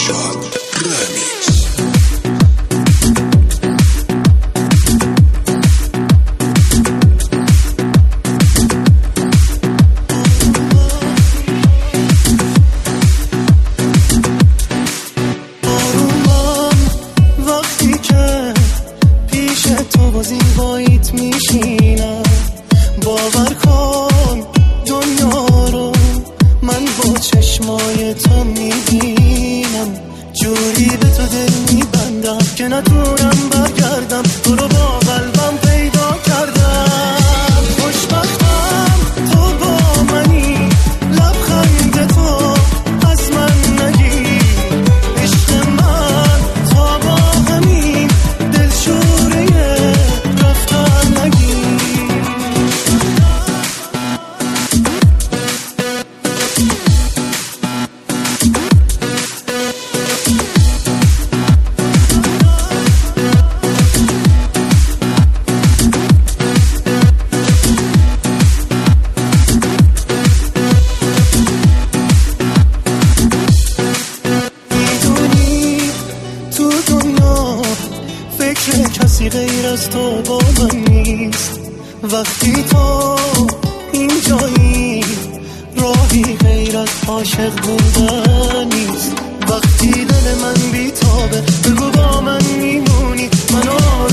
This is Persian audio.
فرشاد رمیکس. زیباییت میشینم، باور کن دنیا رو من با چشمای تو میبینم، جوری به تو دل میبندم که نتونم برگردم، تو رو با قلبم پیدا کردم. خوشبختم تو با منی، لبخند تو از من نگی، عشق من تا با همین دلشوره رفتن نگی. فکر کسی غیر از تو با من نیست، وقتی تو اینجایی راهی غیر از عاشق بودن نیست. وقتی دل من بیتابه بگو با من میمونی، منو